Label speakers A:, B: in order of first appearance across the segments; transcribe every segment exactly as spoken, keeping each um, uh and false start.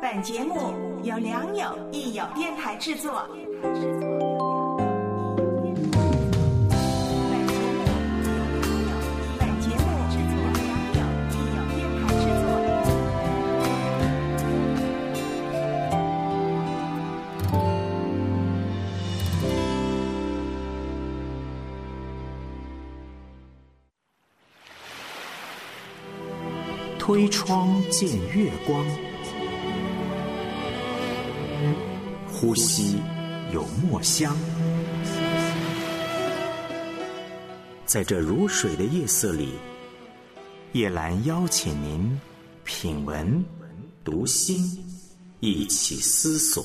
A: 本节目由良友益友电台制作。本节目由良友益友电台制作。
B: 推窗见月光，呼吸有墨香。在这如水的夜色里，叶兰邀请您品文读心，一起思索。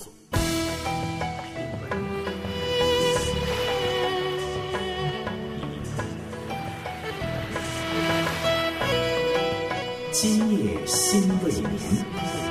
B: 今夜心未眠。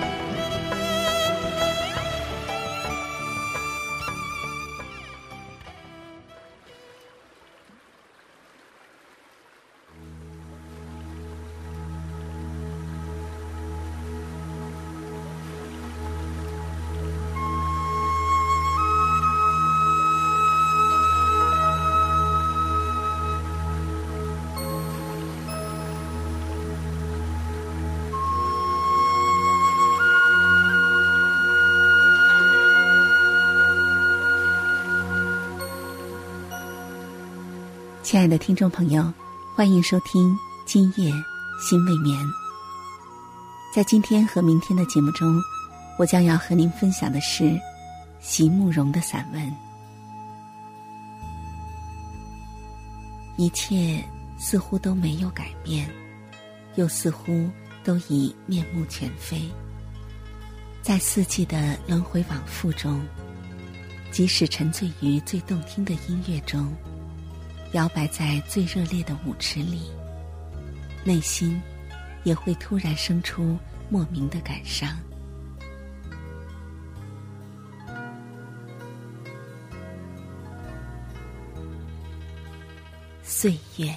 C: 亲爱的听众朋友，欢迎收听今夜心未眠。在今天和明天的节目中，我将要和您分享的是席慕容的散文。一切似乎都没有改变，又似乎都已面目全非。在四季的轮回往复中，即使沉醉于最动听的音乐中，摇摆在最热烈的舞池里，内心也会突然生出莫名的感伤。岁月，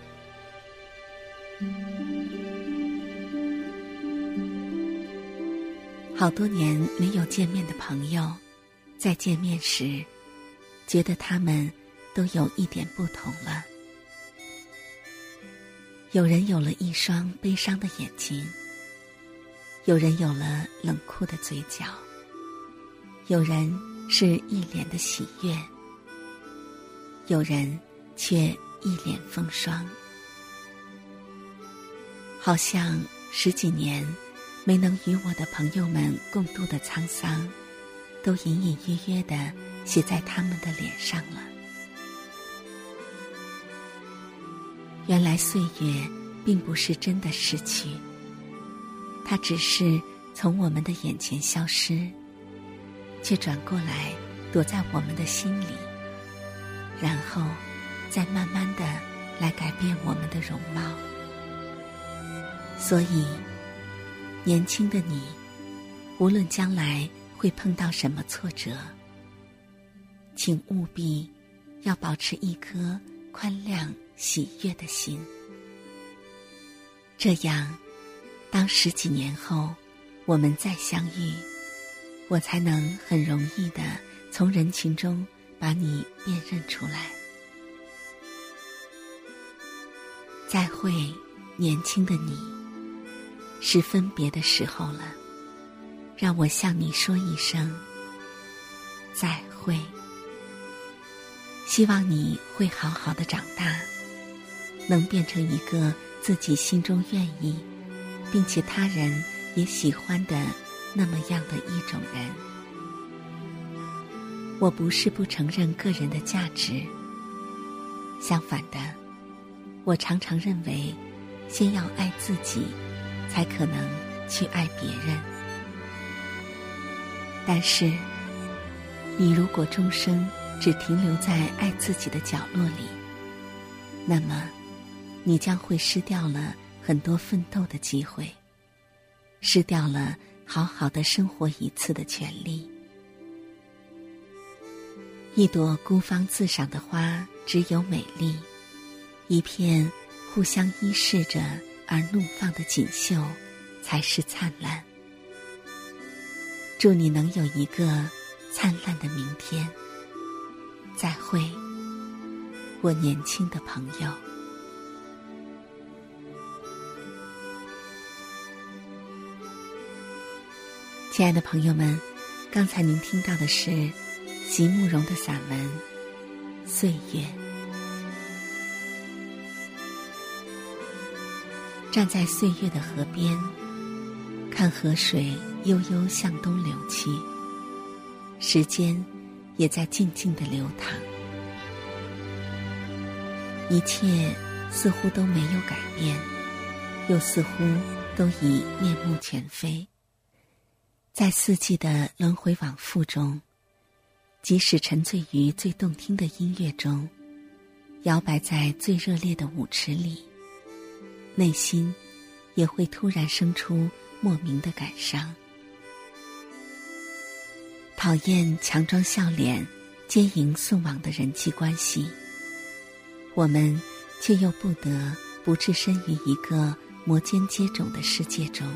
C: 好多年没有见面的朋友，在见面时，觉得他们都有一点不同了。有人有了一双悲伤的眼睛，有人有了冷酷的嘴角，有人是一脸的喜悦，有人却一脸风霜。好像十几年没能与我的朋友们共度的沧桑，都隐隐约约地写在他们的脸上了。原来岁月并不是真的逝去，它只是从我们的眼前消失，却转过来躲在我们的心里，然后再慢慢地来改变我们的容貌。所以年轻的你，无论将来会碰到什么挫折，请务必要保持一颗宽谅喜悦的心，这样当十几年后我们再相遇，我才能很容易地从人群中把你辨认出来。再会，年轻的你，是分别的时候了，让我向你说一声再会。希望你会好好的长大，能变成一个自己心中愿意并且他人也喜欢的那么样的一种人。我不是不承认个人的价值，相反的，我常常认为先要爱自己，才可能去爱别人。但是你如果终生只停留在爱自己的角落里，那么你将会失掉了很多奋斗的机会，失掉了好好的生活一次的权利。一朵孤芳自赏的花只有美丽，一片互相依视着而怒放的锦绣才是灿烂。 祝你能有一个灿烂的明天。再会，我年轻的朋友。亲爱的朋友们，刚才您听到的是席慕容的散文《岁月》。站在岁月的河边，看河水悠悠向东流去，时间也在静静地流淌，一切似乎都没有改变，又似乎都已面目全非。在四季的轮回往复中，即使沉醉于最动听的音乐中，摇摆在最热烈的舞池里，内心也会突然生出莫名的感伤。讨厌强装笑脸接迎送往的人际关系，我们却又不得不置身于一个摩肩接踵的世界中。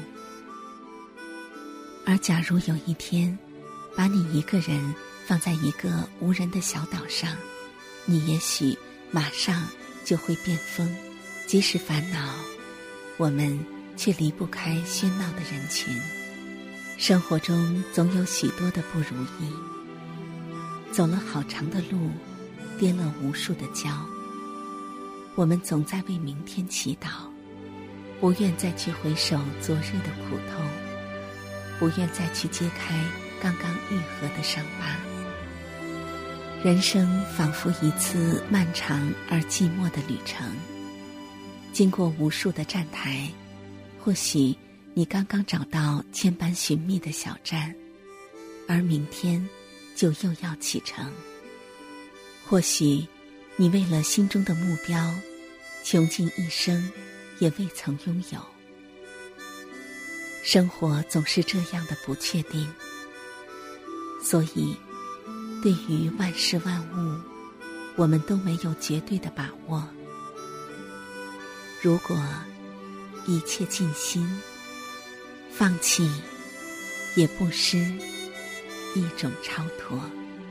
C: 而假如有一天把你一个人放在一个无人的小岛上，你也许马上就会变疯。即使烦恼，我们却离不开喧闹的人群。生活中总有许多的不如意，走了好长的路，跌了无数的跤，我们总在为明天祈祷，不愿再去回首昨日的苦痛，不愿再去揭开刚刚愈合的伤疤。人生仿佛一次漫长而寂寞的旅程，经过无数的站台，或许你刚刚找到千般寻觅的小站，而明天就又要启程。或许你为了心中的目标，穷尽一生也未曾拥有。生活总是这样的不确定，所以对于万事万物，我们都没有绝对的把握。如果一切尽心，放弃也不失一种超脱。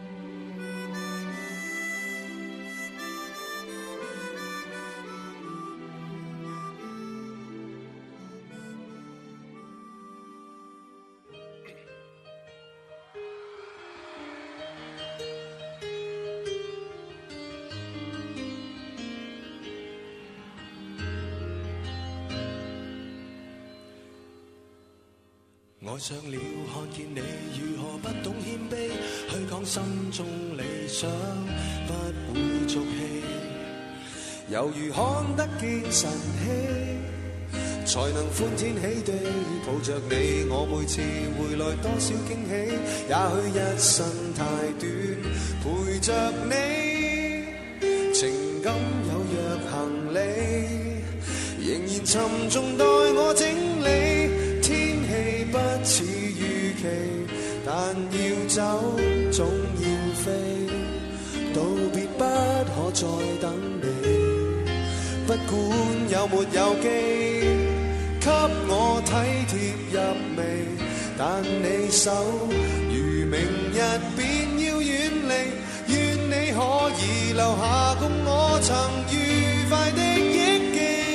D: 愛上了看見你如何不懂謙卑，去講心中理想不會俗氣，猶如看得見晨曦，才能歡天喜地抱着你。我每次回來多少驚喜，也許一生太短，陪着你，情感有若行李，仍然沉重待我整理。不似預期，但要走總要飛，道別不可再等你。不管有沒有機，給我體貼入微，但你手如明日便要遠離，願你可以留下共我曾愉快的憶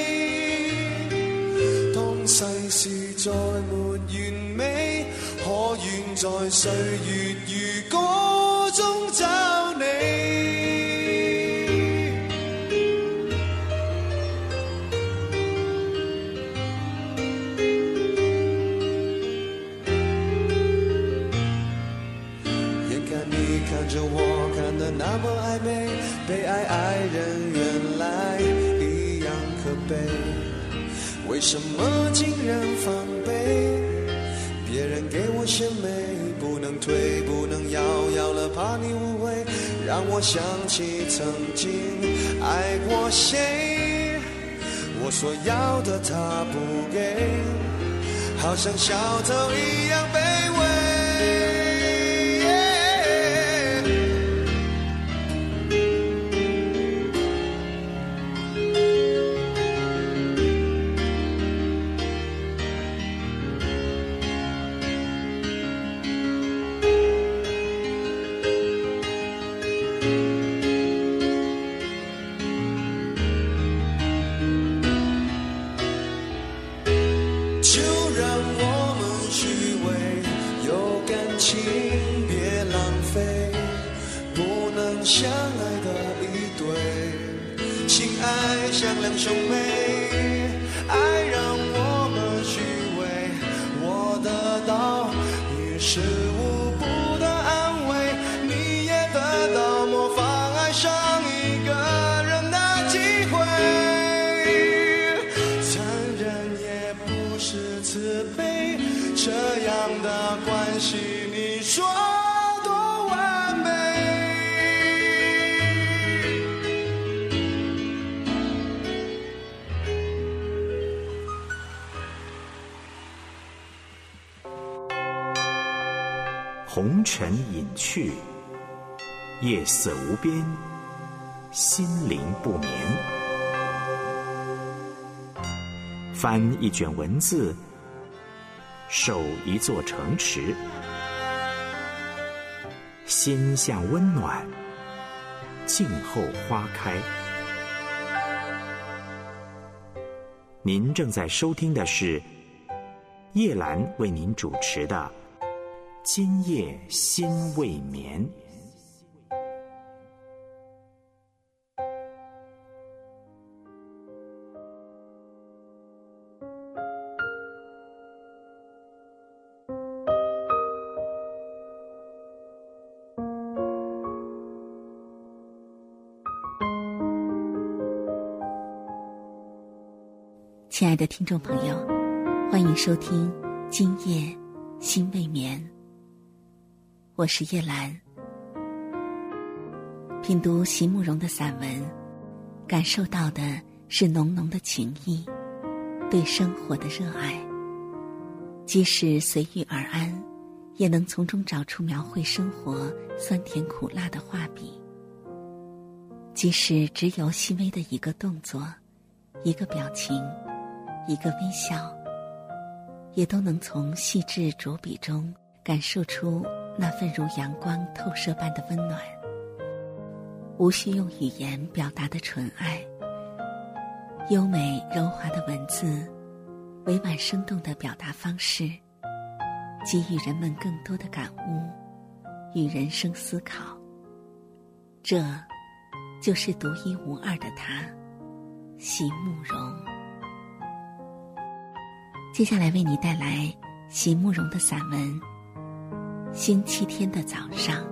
D: 記。當世事再沒完美，可願在歲月如歌中找你。眼看你看着我看得那麼曖昧，被愛愛人原來一樣可悲，為什麼竟然防備？別人給我獻媚，不能退不能要，要了怕你誤會，讓我想起曾經愛過誰，我所要的他不給，好像小偷一樣卑微。 相爱的一对，情爱像两兄妹，爱让我们虚伪，我得到于事无补的安慰，你也得到模仿爱上一个人的机会，残忍也不是慈悲，这样的关系你说多完美。
B: 红尘隐去，夜色无边，心灵不眠。翻一卷文字，守一座城池，心向温暖，静候花开。您正在收听的是叶兰为您主持的今夜心未眠。
C: 亲爱的听众朋友，欢迎收听今夜心未眠，我是叶兰。品读席慕容的散文，感受到的是浓浓的情谊，对生活的热爱。即使随遇而安，也能从中找出描绘生活酸甜苦辣的画笔。即使只有细微的一个动作，一个表情，一个微笑，也都能从细致着笔中感受出那份如阳光透射般的温暖。无需用语言表达的纯爱，优美柔滑的文字，委婉生动的表达方式，给予人们更多的感悟与人生思考。这就是独一无二的他，席慕容。接下来为你带来席慕容的散文《星期天的早上》。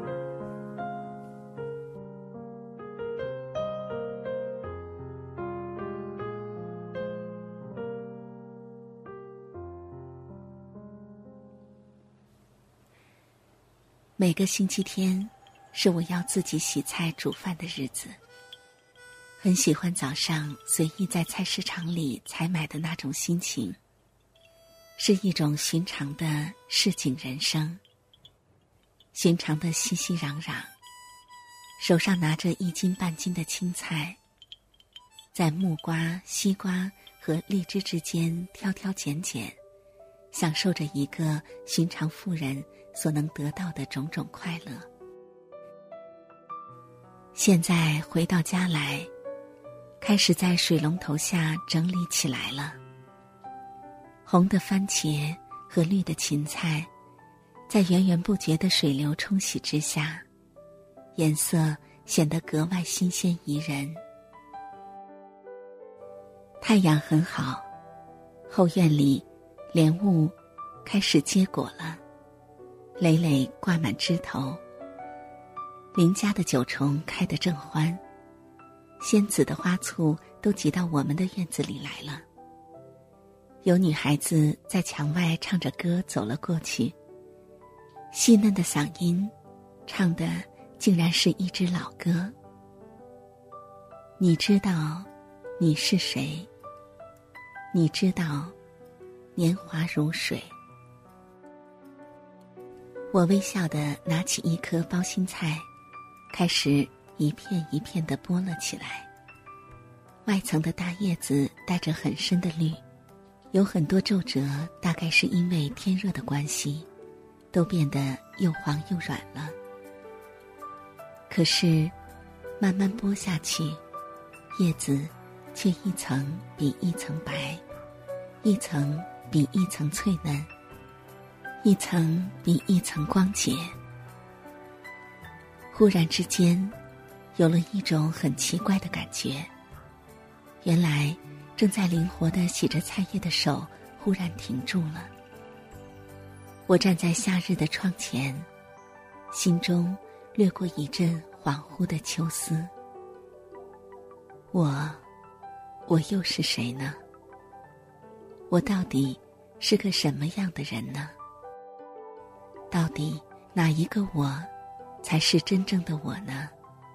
C: 每个星期天是我要自己洗菜煮饭的日子，很喜欢早上随意在菜市场里采买的那种心情，是一种寻常的市井人生，寻常的熙熙攘攘，手上拿着一斤半斤的青菜，在木瓜、西瓜和荔枝之间挑挑拣拣，享受着一个寻常妇人所能得到的种种快乐。现在回到家来，开始在水龙头下整理起来了。红的番茄和绿的芹菜，在源源不绝的水流冲洗之下，颜色显得格外新鲜宜人。太阳很好，后院里莲雾开始结果了，累累挂满枝头。邻家的九重开得正欢，仙子的花簇都挤到我们的院子里来了。有女孩子在墙外唱着歌走了过去，细嫩的嗓音唱的竟然是一支老歌。你知道你是谁？你知道年华如水。我微笑地拿起一颗包心菜，开始一片一片地剥了起来。外层的大叶子带着很深的绿，有很多皱褶，大概是因为天热的关系，都变得又黄又软了。可是慢慢剥下去，叶子却一层比一层白，一层比一层脆嫩，一层比一层光洁。 忽然之间，有了一种很奇怪的感觉。原来正在灵活地洗着菜叶的手忽然停住了。我站在夏日的窗前，心中掠过一阵恍惚的秋思。我，我又是谁呢？我到底是个什么样的人呢？到底哪一个我才是真正的我呢？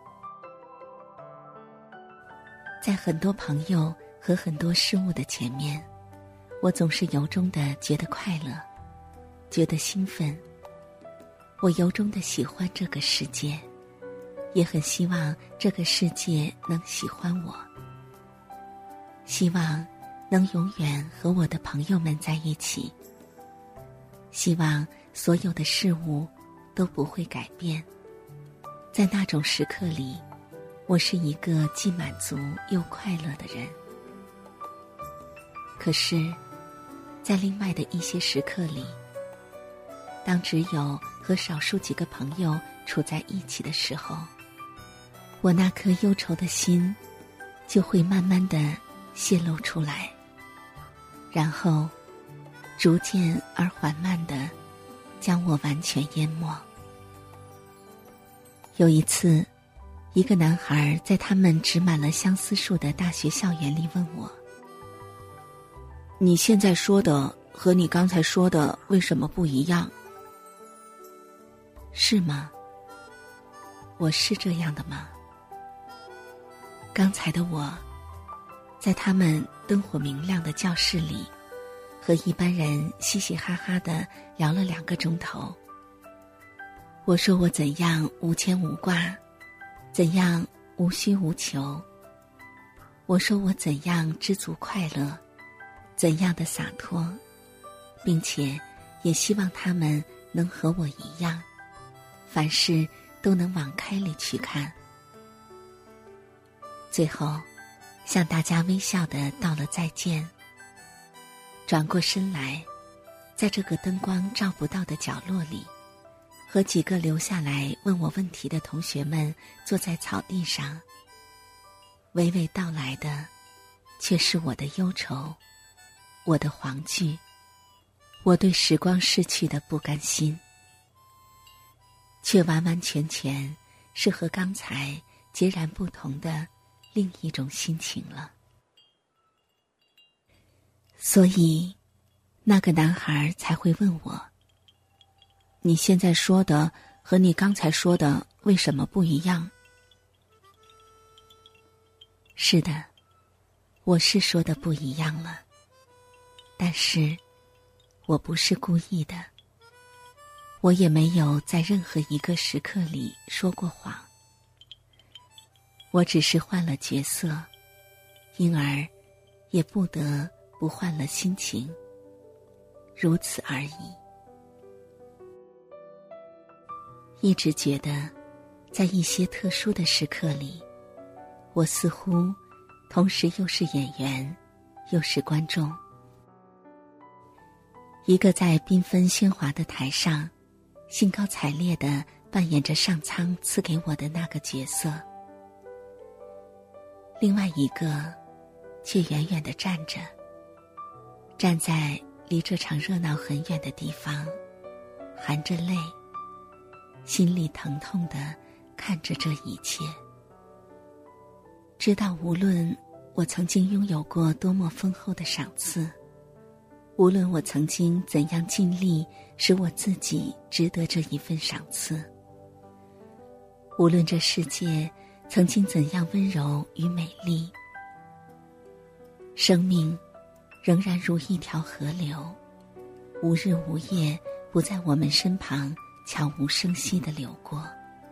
C: 在很多朋友和很多事物的前面，我总是由衷地觉得快乐，觉得兴奋。我由衷地喜欢这个世界，也很希望这个世界能喜欢我，希望能永远和我的朋友们在一起，希望所有的事物都不会改变。在那种时刻里，我是一个既满足又快乐的人。可是，在另外的一些时刻里，当只有和少数几个朋友处在一起的时候，我那颗忧愁的心就会慢慢地泄露出来，然后逐渐而缓慢地将我完全淹没。有一次，一个男孩在他们植满了相思树的大学校园里问我：你现在说的和你刚才说的为什么不一样？是吗？我是这样的吗？刚才的我，在他们灯火明亮的教室里，和一般人嘻嘻哈哈地聊了两个钟头。我说我怎样无牵无挂，怎样无需无求。我说我怎样知足快乐，怎样的洒脱，并且也希望他们能和我一样，凡事都能往开里去看。最后向大家微笑地道了再见，转过身来，在这个灯光照不到的角落里，和几个留下来问我问题的同学们坐在草地上，娓娓道来的却是我的忧愁，我的惶惧，我对时光逝去的不甘心，却完完全全是和刚才截然不同的另一种心情了。所以那个男孩才会问我：你现在说的和你刚才说的为什么不一样？是的，我是说的不一样了，但是我不是故意的，我也没有在任何一个时刻里说过谎，我只是换了角色，因而也不得不换了心情，如此而已。一直觉得，在一些特殊的时刻里，我似乎同时又是演员，又是观众。一个在缤纷喧哗的台上，兴高采烈地扮演着上苍赐给我的那个角色，另外一个却远远地站着，站在离这场热闹很远的地方，含着泪，心里疼痛地看着这一切，知道无论我曾经拥有过多么丰厚的赏赐，无论我曾经怎样尽力使我自己值得这一份赏赐，无论这世界曾经怎样温柔与美丽，生命仍然如一条河流，无日无夜不在我们身旁悄无声息地流过。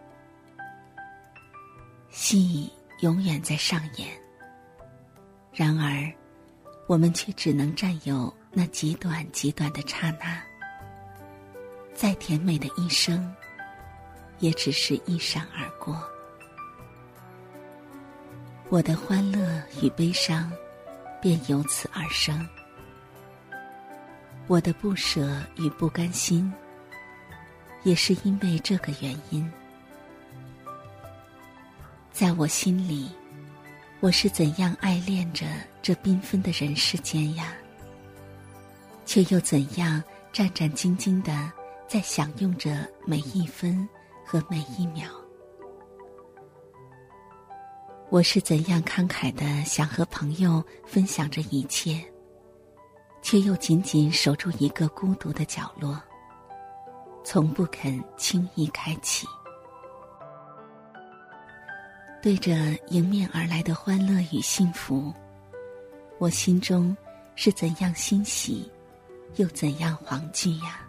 C: 戏永远在上演，然而我们却只能占有那极短极短的刹那，再甜美的一生也只是一闪而过。我的欢乐与悲伤便由此而生，我的不舍与不甘心也是因为这个原因。 在我心里，我是怎样爱恋着这缤纷的人世间呀，却又怎样战战兢兢地在享用着每一分和每一秒。我是怎样慷慨地想和朋友分享着一切，却又紧紧守住一个孤独的角落，从不肯轻易开启。对着迎面而来的欢乐与幸福，我心中是怎样欣喜，又怎样惶惧呀！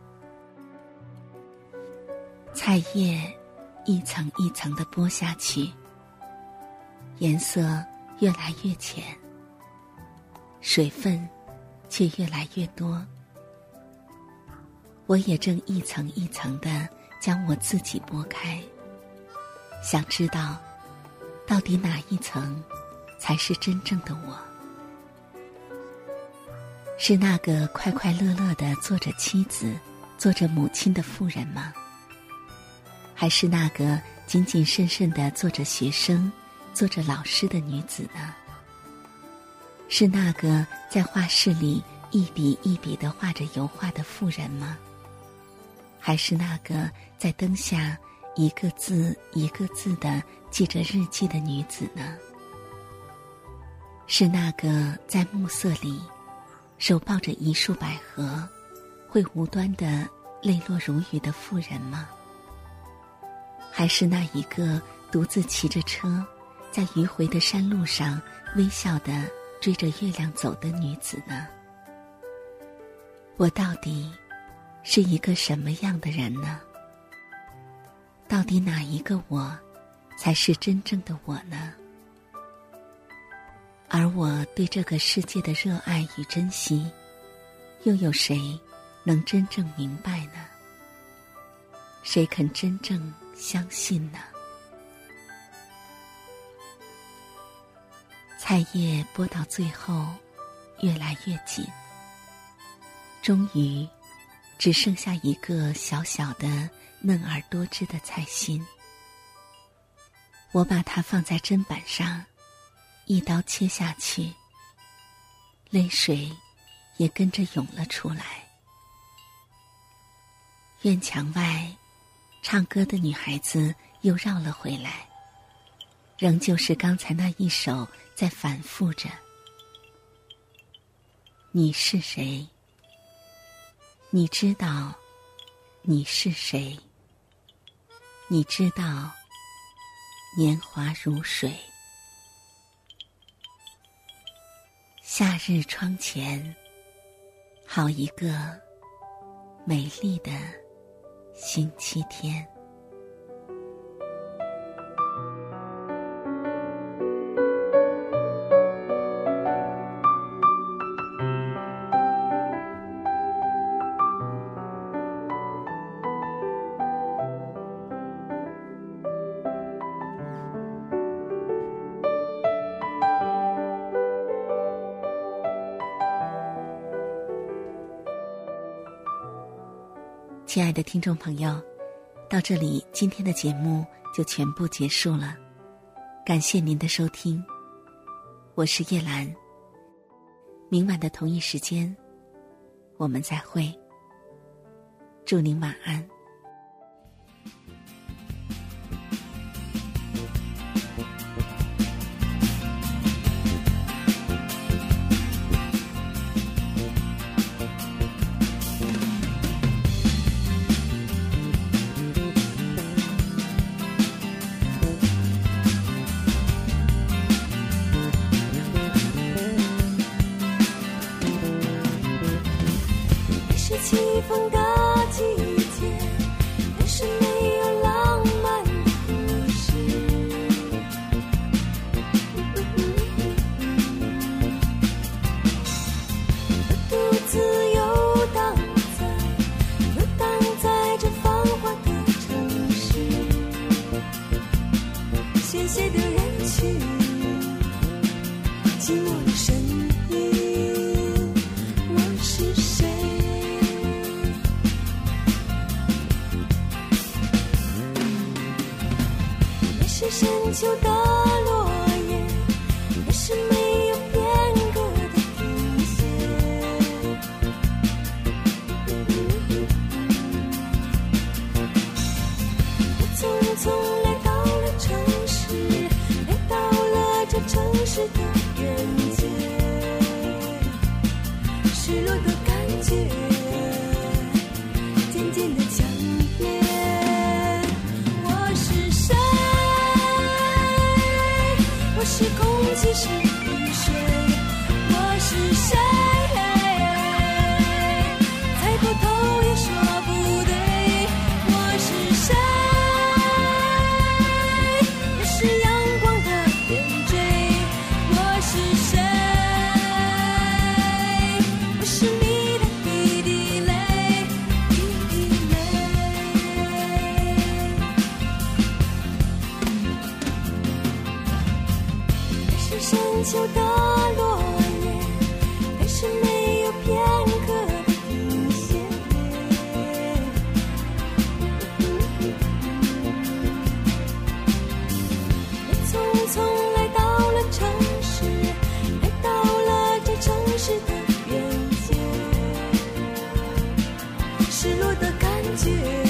C: 菜叶一层一层地剥下去，颜色越来越浅，水分却越来越多。我也正一层一层地将我自己剥开，想知道到底哪一层才是真正的我？是那个快快乐乐地做着妻子、做着母亲的妇人吗？还是那个谨谨慎慎地做着学生、做着老师的女子呢？是那个在画室里一笔一笔地画着油画的妇人吗？还是那个在灯下一个字一个字地记着日记的女子呢？是那个在暮色里手抱着一束百合会无端地泪落如雨的妇人吗？还是那一个独自骑着车在迂回的山路上微笑地追着月亮走的女子呢？我到底是一个什么样的人呢？到底哪一个我才是真正的我呢？而我对这个世界的热爱与珍惜，又有谁能真正明白呢？谁肯真正相信呢？菜叶剥到最后越来越紧，终于只剩下一个小小的嫩而多汁的菜心。我把它放在砧板上，一刀切下去，泪水也跟着涌了出来。院墙外唱歌的女孩子又绕了回来，仍旧是刚才那一首在反复着。你是谁？你知道你是谁？你知道年华如水。夏日窗前，好一个美丽的星期天。亲爱的听众朋友，到这里今天的节目就全部结束了，感谢您的收听，我是叶兰。明晚的同一时间我们再会，祝您晚安。
E: 起风的季节，但是没有浪漫的故事。我独自游荡在游荡在这繁华的城市，喧嚣的人群，寂寞的声音，我是谁？ 深秋的落叶，也是没有片刻的停歇。我匆匆来到了城市，来到了这城市的边界，失落的感觉渐渐的强烈。我是谁？我是空气，是雨水。我是谁？猜不透也说不对。我是谁？我是阳光的点缀。我是谁？我是你的一滴泪，一滴泪。还是深秋的落叶，还是没有片刻的停歇。我匆匆来到了城市，来到了这城市的边界，失落的感觉